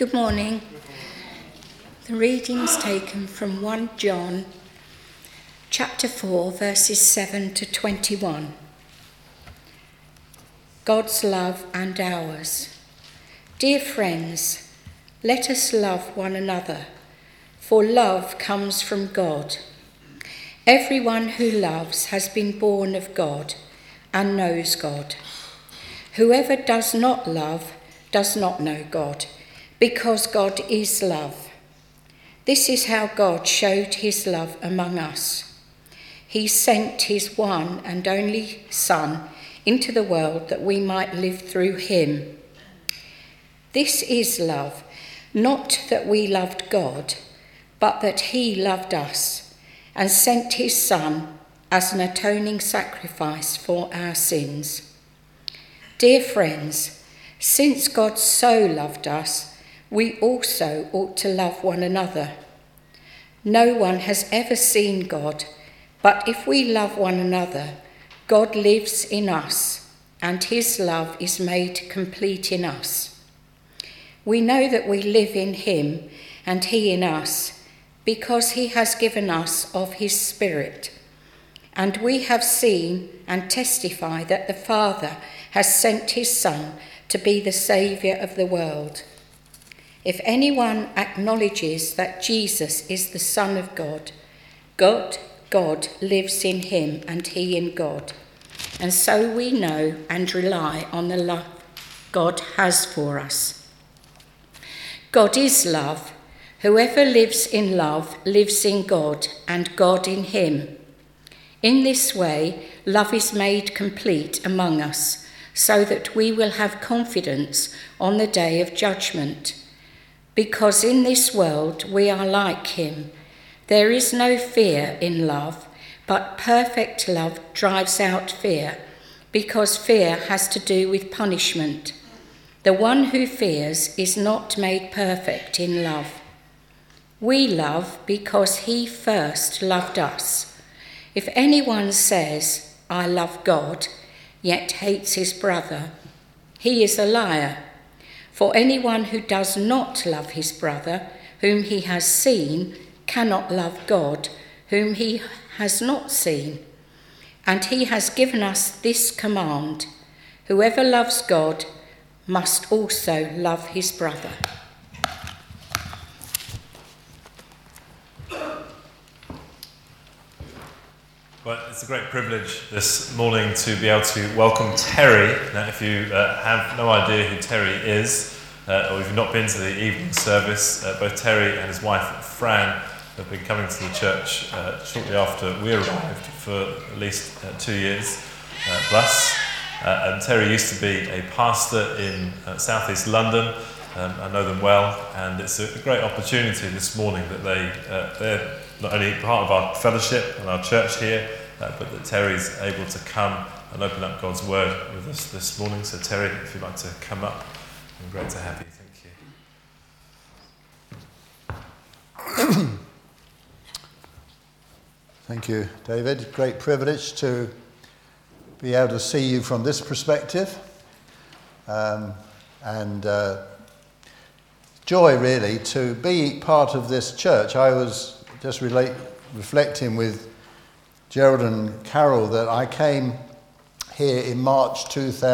Good morning. The reading's taken from 1 John chapter 4 verses 7 to 21. God's love and ours. Dear friends, let us love one another, for love comes from God. Everyone who loves has been born of God and knows God. Whoever does not love does not know God, because God is love. This is how God showed his love among us. He sent his one and only Son into the world that we might live through him. This is love, not that we loved God, but that he loved us and sent his Son as an atoning sacrifice for our sins. Dear friends, since God so loved us, we also ought to love one another. No one has ever seen God, but if we love one another, God lives in us, and his love is made complete in us. We know that we live in him and he in us, because he has given us of his Spirit. And we have seen and testify that the Father has sent his Son to be the Saviour of the world. If anyone acknowledges that Jesus is the Son of God, God lives in him and he in God. And so we know and rely on the love God has for us. God is love. Whoever lives in love lives in God and God in him. In this way, love is made complete among us, so that we will have confidence on the day of judgment. Because in this world we are like him. There is no fear in love, but perfect love drives out fear, because fear has to do with punishment. The one who fears is not made perfect in love. We love because he first loved us. If anyone says, I love God, yet hates his brother, he is a liar. For anyone who does not love his brother, whom he has seen, cannot love God, whom he has not seen. And he has given us this command: whoever loves God must also love his brother. Well, it's a great privilege this morning to be able to welcome Terry. Now, if you have no idea who Terry is, or if you've not been to the evening service, both Terry and his wife Fran have been coming to the church shortly after we arrived for at least 2 years plus. And Terry used to be a pastor in southeast London. I know them well, and it's a great opportunity this morning that they're not only part of our fellowship and our church here, but that Terry's able to come and open up God's word with us this morning. So Terry, if you'd like to come up, and great to have you. Thank you. Thank you, David. Great privilege to be able to see you from this perspective, and joy really to be part of this church. I was just reflecting with Gerald and Carol that I came here in March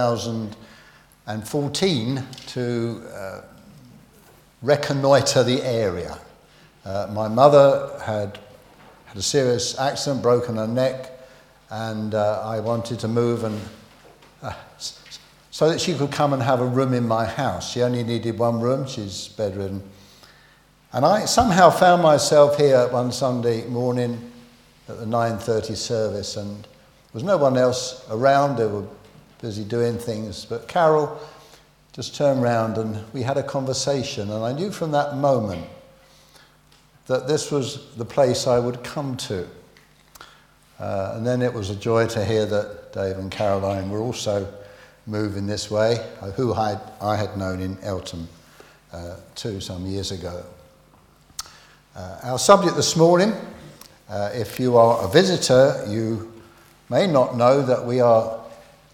2014 to reconnoitre the area. My mother had a serious accident, broken her neck, and I wanted to move and so that she could come and have a room in my house. She only needed one room, she's bedridden. And I somehow found myself here one Sunday morning at the 9:30 service, and there was no one else around. They were busy doing things, but Carol just turned round and we had a conversation, and I knew from that moment that this was the place I would come to. And then it was a joy to hear that Dave and Caroline were also moving this way, who I had known in Eltham too some years ago. Our subject this morning, if you are a visitor, you may not know that we are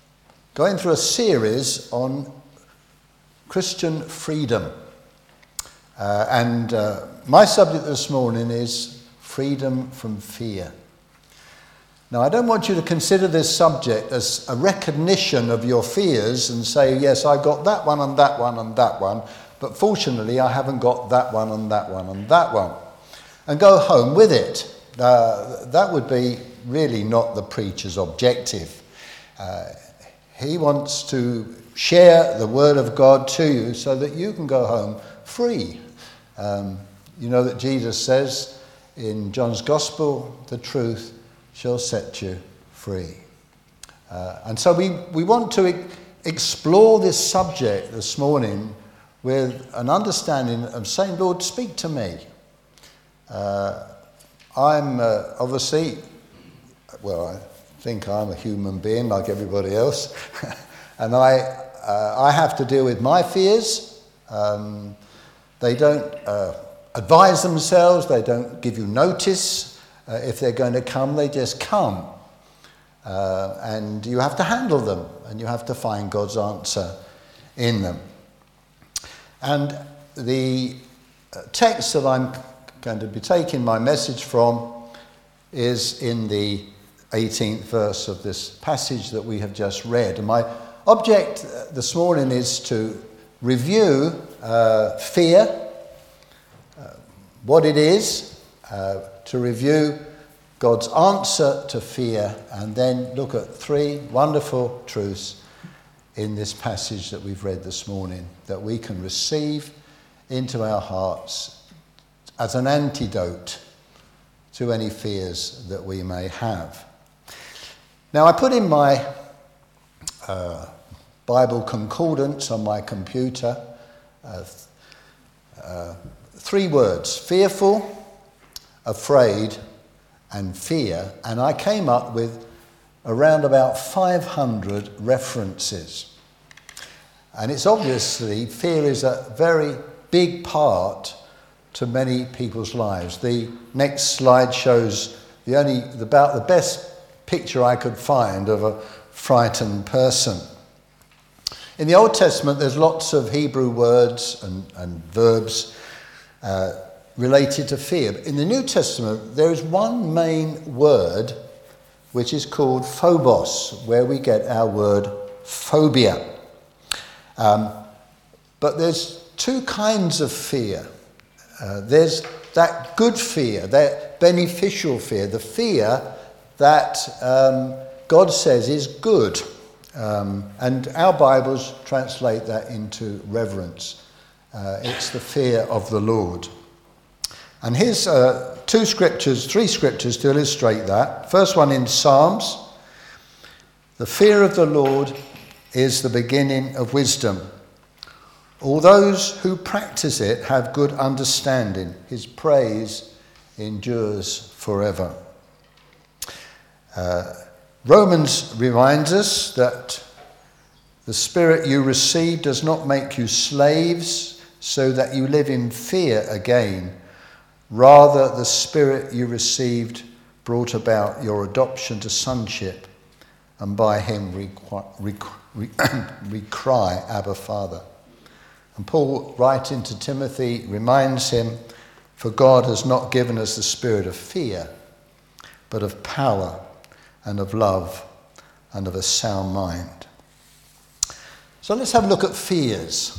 going through a series on Christian freedom. And my subject this morning is freedom from fear. Now, I don't want you to consider this subject as a recognition of your fears and say, yes, I got that one and that one and that one, but fortunately I haven't got that one and that one and that one, and go home with it. That would be really not the preacher's objective. He wants to share the word of God to you so that you can go home free. You know that Jesus says in John's Gospel, the truth shall set you free. And so we want to explore this subject this morning with an understanding of saying, Lord, speak to me. I'm obviously, well, I think I'm a human being like everybody else, and I have to deal with my fears. They don't advise themselves, they don't give you notice. If they're going to come, they just come. And you have to handle them, and you have to find God's answer in them. And the text that I'm going to be taking my message from is in the 18th verse of this passage that we have just read. And my object this morning is to review fear, what it is, to review God's answer to fear, and then look at three wonderful truths in this passage that we've read this morning that we can receive into our hearts as an antidote to any fears that we may have. Now, I put in my Bible concordance on my computer three words: fearful, afraid, and fear, and I came up with around about 500 references. And it's obviously, fear is a very big part to many people's lives. The next slide shows about the best picture I could find of a frightened person. In the Old Testament, there's lots of Hebrew words and verbs related to fear. But in the New Testament, there is one main word which is called phobos, where we get our word phobia. But there's two kinds of fear. There's that good fear, that beneficial fear, the fear that God says is good. And our Bibles translate that into reverence. It's the fear of the Lord. And here's three scriptures to illustrate that. First one in Psalms. The fear of the Lord is the beginning of wisdom. All those who practice it have good understanding. His praise endures forever. Romans reminds us that the Spirit you receive does not make you slaves so that you live in fear again. Rather, the Spirit you received brought about your adoption to sonship, and by him we cry, Abba, Father. And Paul, writing to Timothy, reminds him, for God has not given us the spirit of fear, but of power and of love and of a sound mind. So let's have a look at fears.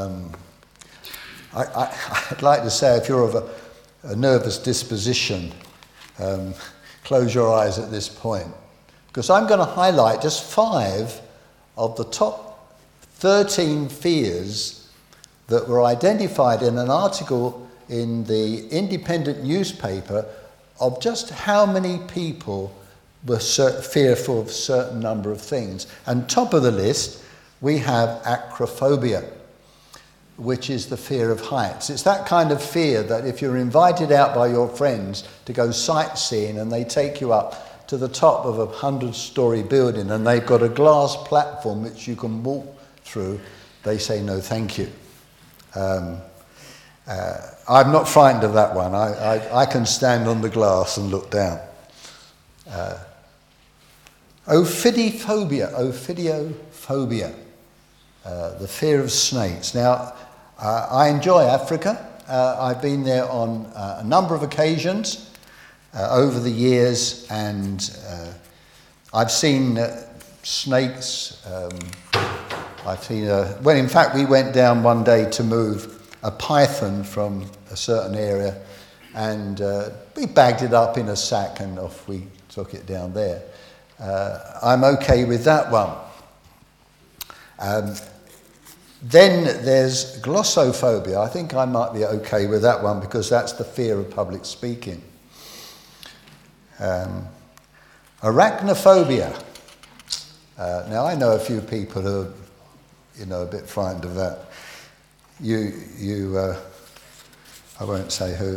I'd like to say, if you're of a nervous disposition, close your eyes at this point, because I'm going to highlight just 5 of the top 13 fears that were identified in an article in the Independent newspaper of just how many people were fearful of a certain number of things. And top of the list, we have acrophobia, which is the fear of heights. It's that kind of fear that if you're invited out by your friends to go sightseeing and they take you up to the top of a 100-story building and they've got a glass platform which you can walk through, they say no thank you. I'm not frightened of that one. I can stand on the glass and look down. Ophidiophobia, the fear of snakes. Now, I enjoy Africa. I've been there on a number of occasions over the years, and I've seen snakes. I've seen well, in fact, we went down one day to move a python from a certain area, and we bagged it up in a sack and off we took it down there. I'm okay with that one. Then there's glossophobia. I think I might be okay with that one because that's the fear of public speaking. Arachnophobia. Now I know a few people who are, a bit frightened of that. I won't say who.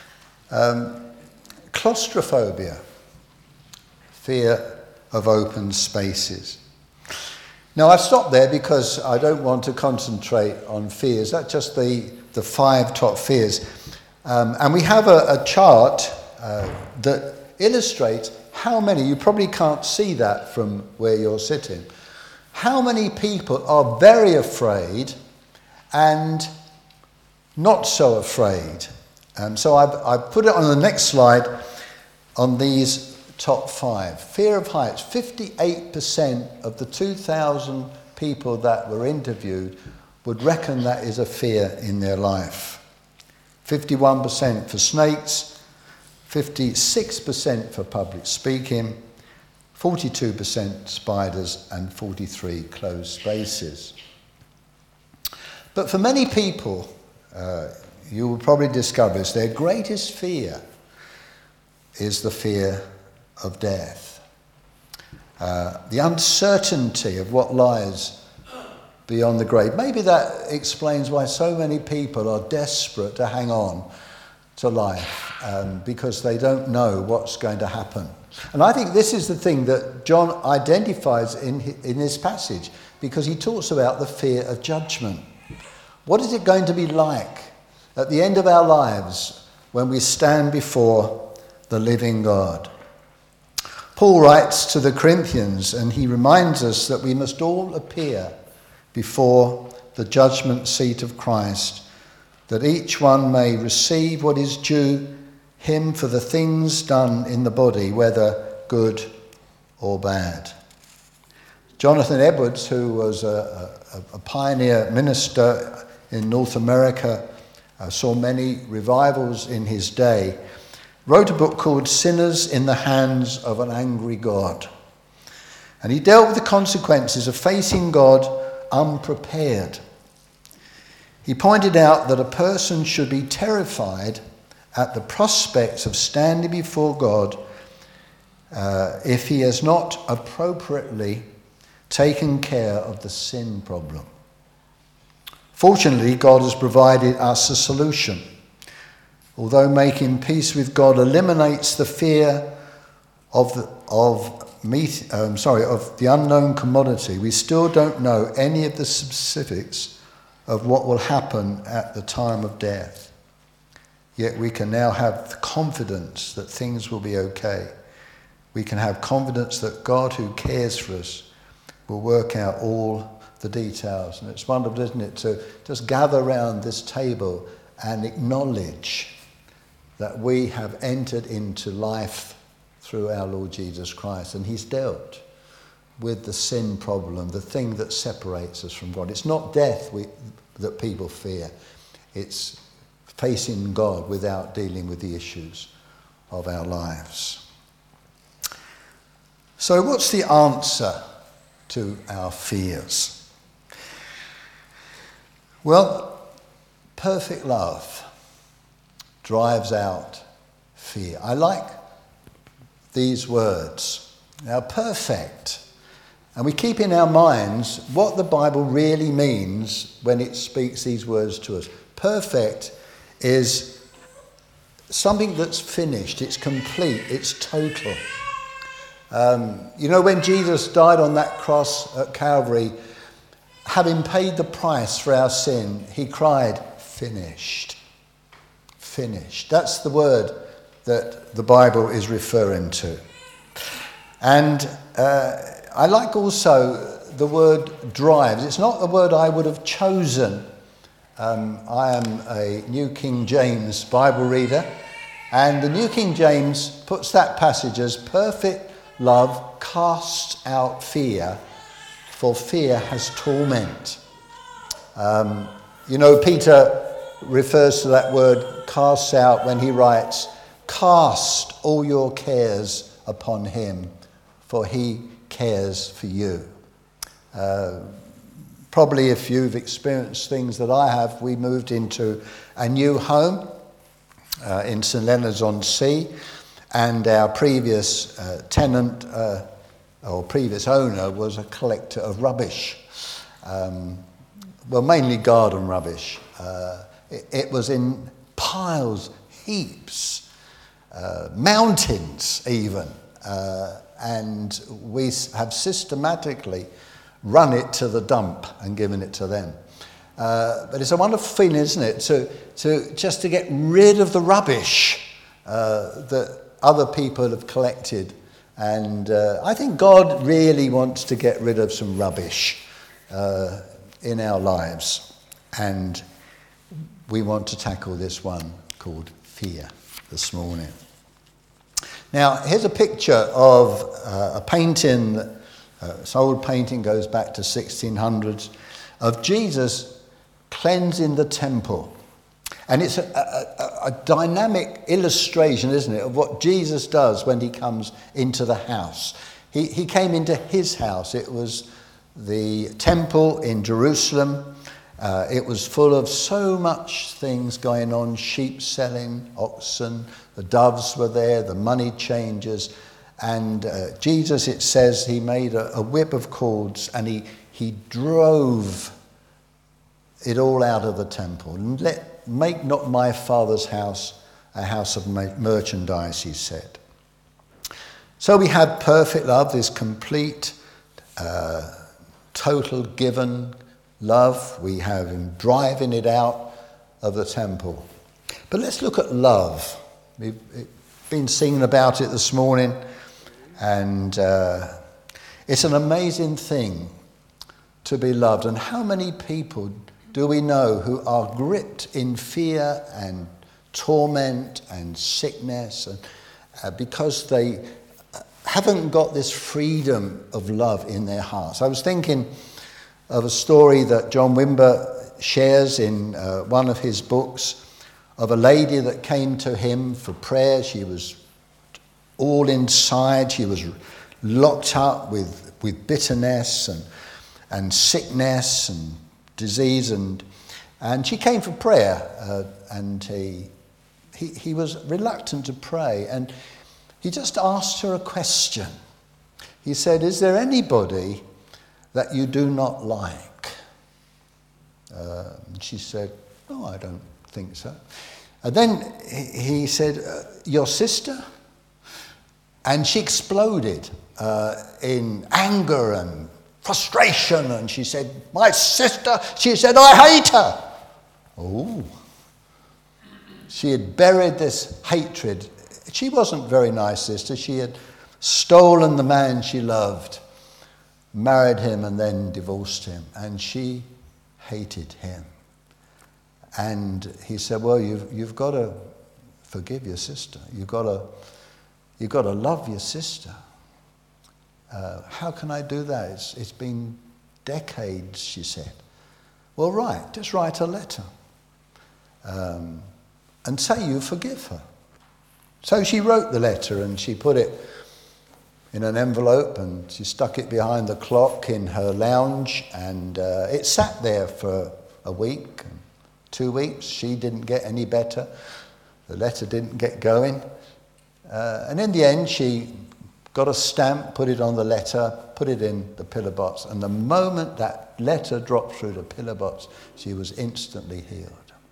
Claustrophobia. Fear of open spaces. Now, I've stopped there because I don't want to concentrate on fears. That's just the 5 top fears. And we have a chart that illustrates how many, you probably can't see that from where you're sitting, how many people are very afraid and not so afraid. So I've put it on the next slide on these top 5. Fear of heights. 58% of the 2,000 people that were interviewed would reckon that is a fear in their life. 51% for snakes, 56% for public speaking, 42% spiders, and 43% closed spaces. But for many people, you will probably discover this, their greatest fear is the fear of death. The uncertainty of what lies beyond the grave. Maybe that explains why so many people are desperate to hang on to life, because they don't know what's going to happen. And I think this is the thing that John identifies in this passage, because he talks about the fear of judgment. What is it going to be like at the end of our lives when we stand before the living God? Paul writes to the Corinthians, and he reminds us that we must all appear before the judgment seat of Christ, that each one may receive what is due him for the things done in the body, whether good or bad. Jonathan Edwards, who was a pioneer minister in North America, saw many revivals in his day, wrote a book called Sinners in the Hands of an Angry God. And he dealt with the consequences of facing God unprepared. He pointed out that a person should be terrified at the prospects of standing before God if he has not appropriately taken care of the sin problem. Fortunately, God has provided us a solution. Although making peace with God eliminates the fear of the unknown commodity, we still don't know any of the specifics of what will happen at the time of death. Yet we can now have the confidence that things will be okay. We can have confidence that God, who cares for us, will work out all the details. And it's wonderful, isn't it, to just gather around this table and acknowledge that we have entered into life through our Lord Jesus Christ, and he's dealt with the sin problem, the thing that separates us from God. It's not death that people fear. It's facing God without dealing with the issues of our lives. So what's the answer to our fears? Well, perfect love drives out fear. I like these words. Now, perfect. And we keep in our minds what the Bible really means when it speaks these words to us. Perfect is something that's finished, it's complete, it's total. When Jesus died on that cross at Calvary, having paid the price for our sin, he cried, finished. Finished. That's the word that the Bible is referring to. And I like also the word drives. It's not the word I would have chosen I am a New King James Bible reader, and the New King James puts that passage as perfect love casts out fear, for fear has torment. Peter refers to that word casts out when he writes, cast all your cares upon him, for he cares for you. Probably if you've experienced things that I have, we moved into a new home in St Leonards-on-Sea, and our previous tenant or previous owner was a collector of rubbish. Mainly garden rubbish. It was in piles, heaps, mountains even, and we have systematically run it to the dump and given it to them. But it's a wonderful feeling, isn't it, to just to get rid of the rubbish that other people have collected. And I think God really wants to get rid of some rubbish in our lives. And we want to tackle this one called fear this morning. Now, here's a picture of a painting. This old painting goes back to 1600s of Jesus cleansing the temple. And it's a dynamic illustration, isn't it, of what Jesus does when he comes into the house. He came into his house. It was the temple in Jerusalem. It was full of so much things going on, sheep selling, oxen, the doves were there, the money changers. And Jesus, it says, he made a whip of cords and he drove it all out of the temple. And make not my Father's house a house of merchandise, he said. So we have perfect love, this complete, total given love. We have him driving it out of the temple. But let's look at love. We've been singing about it this morning. And it's an amazing thing to be loved. And how many people do we know who are gripped in fear and torment and sickness and because they haven't got this freedom of love in their hearts? I was thinking of a story that John Wimber shares in one of his books of a lady that came to him for prayer. She was all inside. She was locked up with bitterness and sickness and disease, and she came for prayer, and he was reluctant to pray, and he just asked her a question. He said, "Is there anybody that you do not like?" And she said, "No, I don't think so." And then he said, "Your sister?" And she exploded in anger and frustration, and she said, "My sister," she said, "I hate her." Oh. She had buried this hatred. She wasn't a very nice sister. She had stolen the man she loved, married him, and then divorced him. And she hated him. And he said, "Well, you've got to forgive your sister. You've got to love your sister." "How can I do that? It's been decades," she said. "Well, just write a letter and say you forgive her." So she wrote the letter and she put it in an envelope and she stuck it behind the clock in her lounge, and it sat there for a week, 2 weeks. She didn't get any better. The letter didn't get going. And in the end, she got a stamp, put it on the letter, put it in the pillar box. And the moment that letter dropped through the pillar box, she was instantly healed.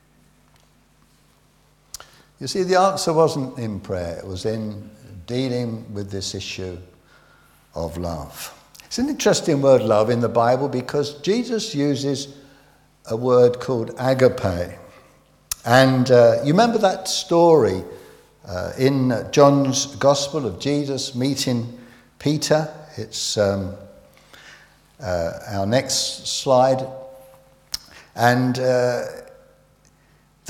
You see, the answer wasn't in prayer. It was in dealing with this issue of love. It's an interesting word, love, in the Bible, because Jesus uses a word called agape. And you remember that story in John's Gospel of Jesus meeting Peter. It's our next slide. And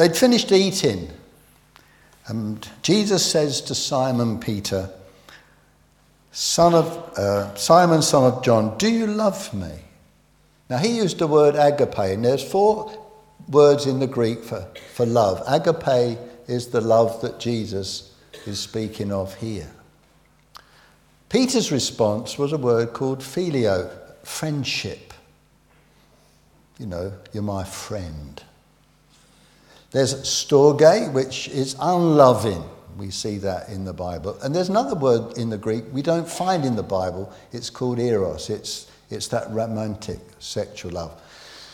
They'd finished eating, and Jesus says to Simon Peter, Simon, son of John, do you love me? Now, he used the word agape, and there's 4 words in the Greek for love. Agape is the love that Jesus is speaking of here. Peter's response was a word called phileo, friendship. You know, you're my friend. There's storge, which is unloving. We see that in the Bible. And there's another word in the Greek we don't find in the Bible. It's called eros. It's that romantic sexual love.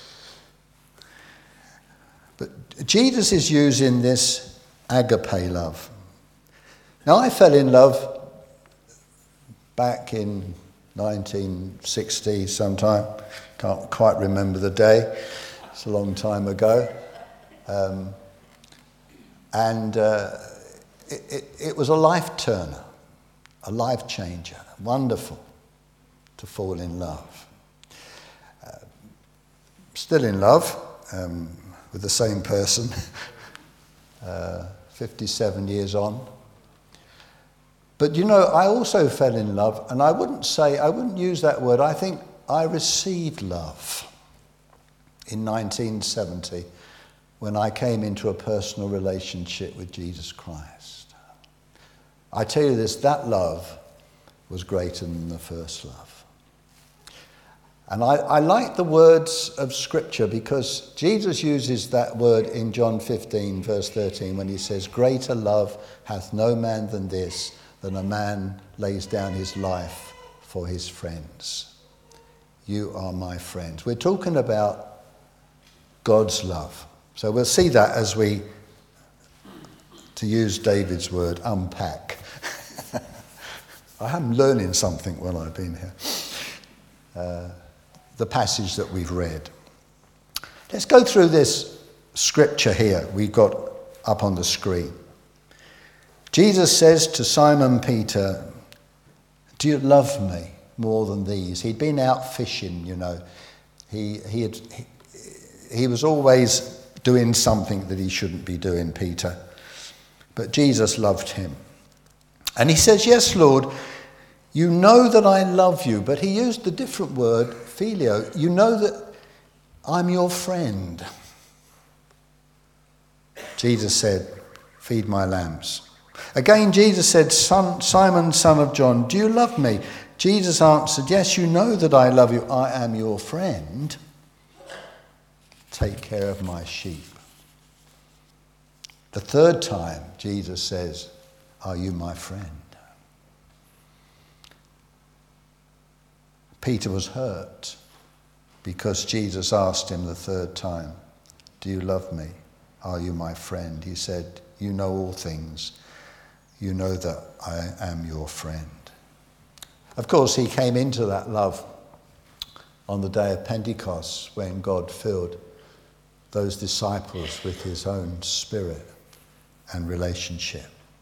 But Jesus is using this agape love. Now, I fell in love back in 1960 sometime. Can't quite remember the day. It's a long time ago. It was a life turner, a life changer. Wonderful to fall in love. Still in love with the same person, 57 years on. But you know, I also fell in love, and I wouldn't use that word. I think I received love in 1970 when I came into a personal relationship with Jesus Christ. I tell you this, that love was greater than the first love. And I like the words of Scripture because Jesus uses that word in John 15, verse 13, when he says, greater love hath no man than this, than a man lays down his life for his friends. You are my friends. We're talking about God's love. So we'll see that as we, to use David's word, unpack. I am learning something while I've been here. The passage that we've read. Let's go through this scripture here we got up on the screen. Jesus says to Simon Peter, do you love me more than these? He'd been out fishing, you know. He was always doing something that he shouldn't be doing, Peter. But Jesus loved him. And he says, yes, Lord, you know that I love you. But he used a different word, phileo. You know that I'm your friend. Jesus said, feed my lambs. Again, Jesus said, Simon, son of John, do you love me? Jesus answered, yes, you know that I love you. I am your friend. Take care of my sheep. The third time, Jesus says, are you my friend? Peter was hurt because Jesus asked him the third time, do you love me? Are you my friend? He said, you know all things. You know that I am your friend. Of course, he came into that love on the day of Pentecost when God filled those disciples with his own spirit and relationship.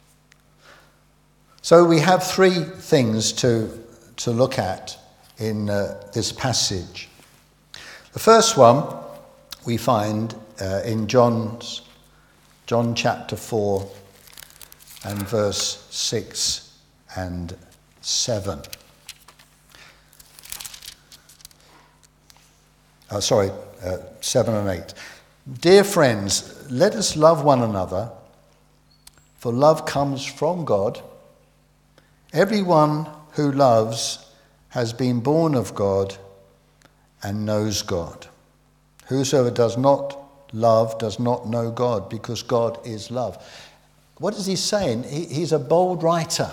So we have 3 things to look at in this passage. The first one we find in John chapter 4 and verse 6 and 7. 7 and 8. Dear friends, let us love one another, for love comes from God. Everyone who loves has been born of God and knows God. Whosoever does not love does not know God, because God is love. What is he saying? He's a bold writer.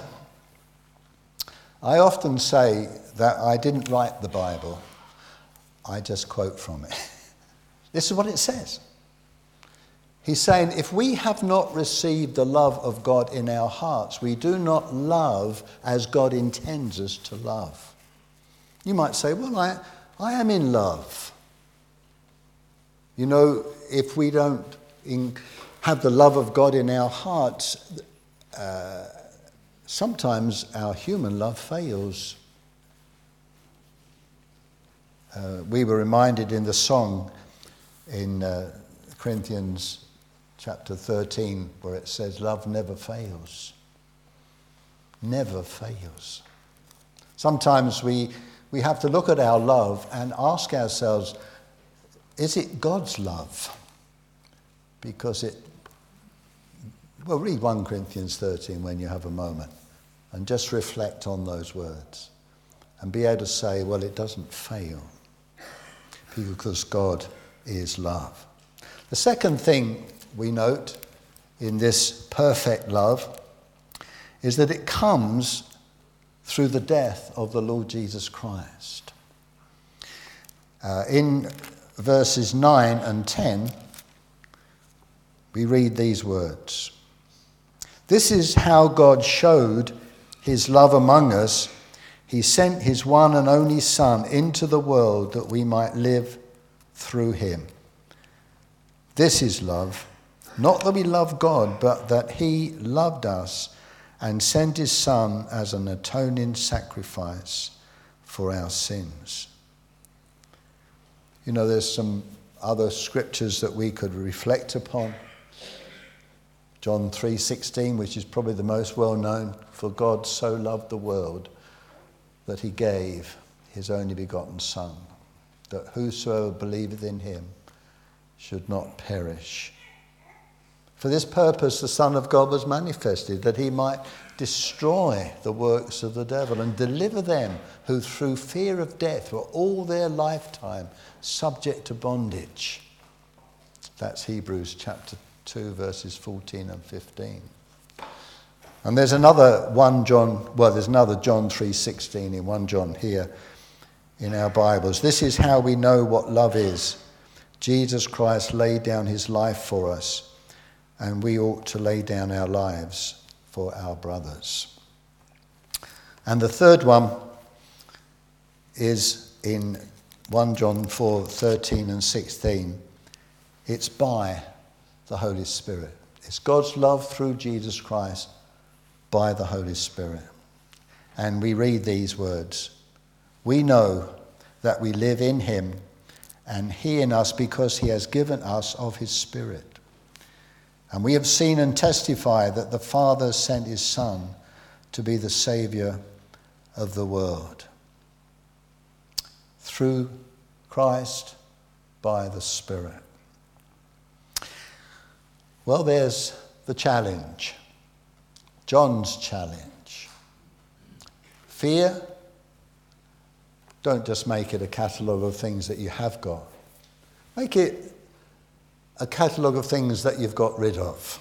I often say that I didn't write the Bible. I just quote from it. This is what it says. He's saying, if we have not received the love of God in our hearts, we do not love as God intends us to love. You might say, well, I am in love. You know, if we don't have the love of God in our hearts, sometimes our human love fails. We were reminded in the song in Corinthians chapter 13, where it says love never fails. Never fails. Sometimes we have to look at our love and ask ourselves, is it God's love? Because read 1 Corinthians 13 when you have a moment and just reflect on those words and be able to say, well, it doesn't fail because God is love. The second thing we note in this perfect love is that it comes through the death of the Lord Jesus Christ. In verses 9 and 10, we read these words. This is how God showed his love among us. He sent his one and only Son into the world that we might live through him. This is love, not that we love God, but that he loved us and sent his Son as an atoning sacrifice for our sins. You know, there's some other scriptures that we could reflect upon. John 3:16, which is probably the most well-known, for God so loved the world that he gave his only begotten Son, that whosoever believeth in him should not perish. For this purpose the Son of God was manifested, that he might destroy the works of the devil and deliver them who through fear of death were all their lifetime subject to bondage. That's Hebrews chapter 2 verses 14 and 15. And there's another John 3:16 in 1 John here in our Bibles. This is how we know what love is. Jesus Christ laid down his life for us, and we ought to lay down our lives for our brothers. And the third one is in 1 John 4:13 and 16. It's by the Holy Spirit. It's God's love through Jesus Christ by the Holy Spirit. And we read these words. We know that we live in him and he in us because he has given us of his Spirit. And we have seen and testify that the Father sent his Son to be the Saviour of the world. Through Christ, by the Spirit. Well, there's the challenge. John's challenge. Fear, don't just make it a catalogue of things that you have got. Make it a catalogue of things that you've got rid of.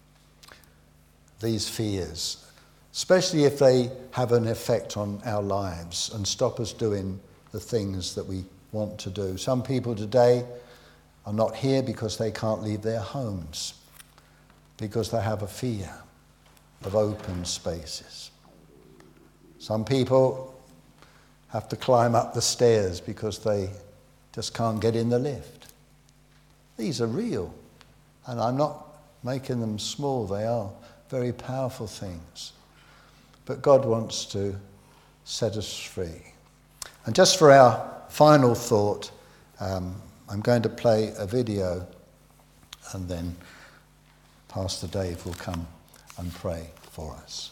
These fears, especially if they have an effect on our lives and stop us doing the things that we want to do. Some people today are not here because they can't leave their homes, because they have a fear of open spaces. Some people have to climb up the stairs because they just can't get in the lift. These are real, and I'm not making them small. They are very powerful things. But God wants to set us free. And just for our final thought, I'm going to play a video, and then Pastor Dave will come and pray for us.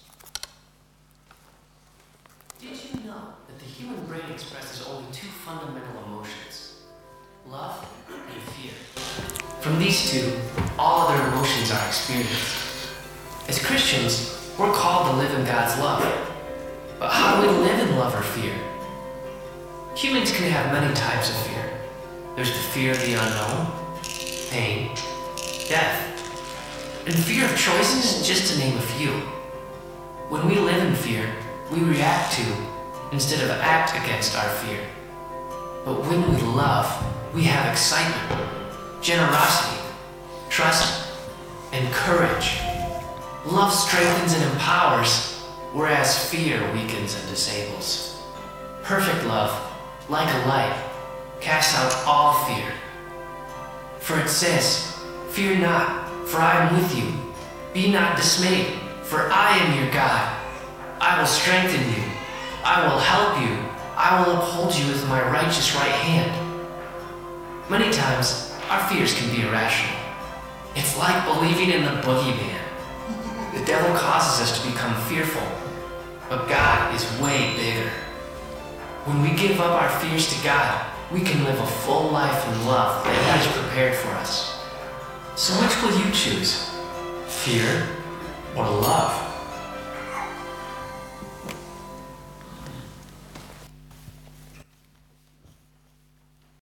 Did you know that the human brain expresses only two fundamental emotions, love and fear? From these two, all other emotions are experienced. As Christians, we're called to live in God's love. But how do we live in love or fear? Humans can have many types of fear. There's the fear of the unknown, pain, death. And fear of choices, just to name a few. When we live in fear, we react to, instead of act against our fear. But when we love, we have excitement, generosity, trust, and courage. Love strengthens and empowers, whereas fear weakens and disables. Perfect love, like a light, casts out all fear. For it says, "Fear not, for I am with you. Be not dismayed, for I am your God. I will strengthen you. I will help you. I will uphold you with my righteous right hand." Many times, our fears can be irrational. It's like believing in the boogeyman. The devil causes us to become fearful, but God is way bigger. When we give up our fears to God, we can live a full life in love that He has prepared for us. So which will you choose? Fear or love?